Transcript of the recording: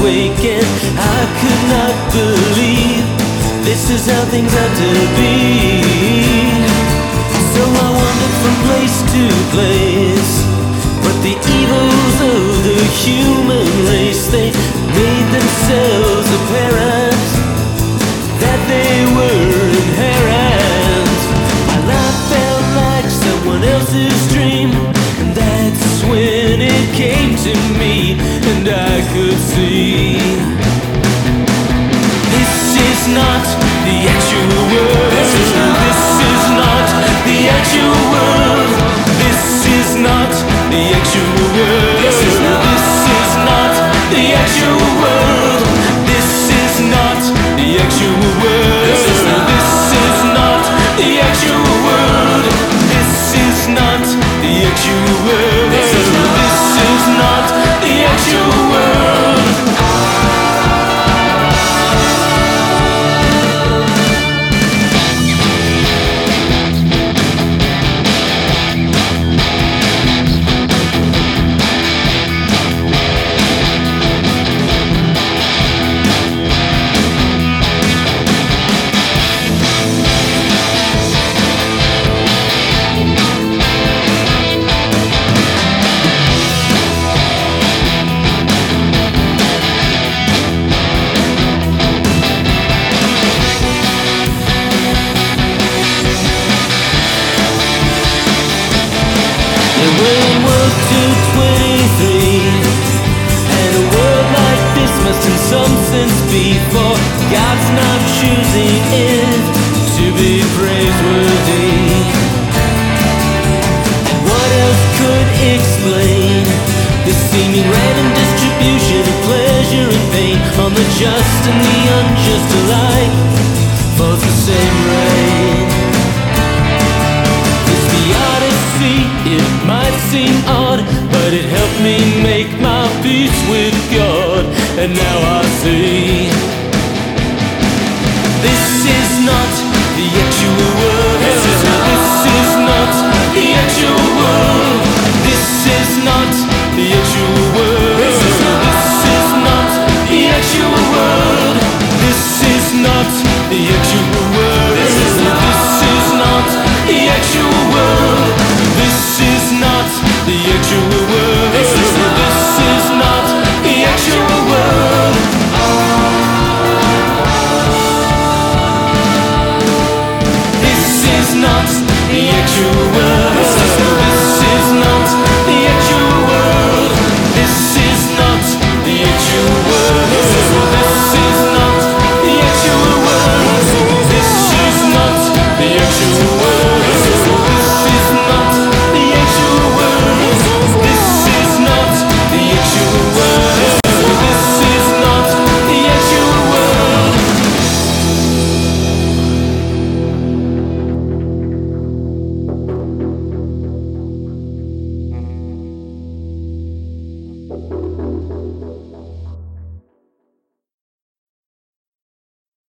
awake and I could not believe this is how things have to be. So I wandered from place to place, but the evils of the human race, they made themselves apparent that they were inherent. My life felt like someone else's dream, and that's when it came to me, and I could see this is not the actual world. This is not the actual world. This is not the actual world. This is not the actual world. This is not the actual world. This is not the actual world. This is not the actual world. This is not the actual world. We're in World 223, and a world like this must in some sense be, for God's not choosing it to be praiseworthy. And what else could explain the seeming random distribution of pleasure and pain on the just and the unjust alike falls the same rain? It might seem odd, but it helped me make my peace with God. And now I see this is not the actual world. This is not the actual world. This is not the actual world. This is not the actual world. This is not the actual world. This is not the actual world. This is not the actual world. This is not the actual world. This is not the actual world.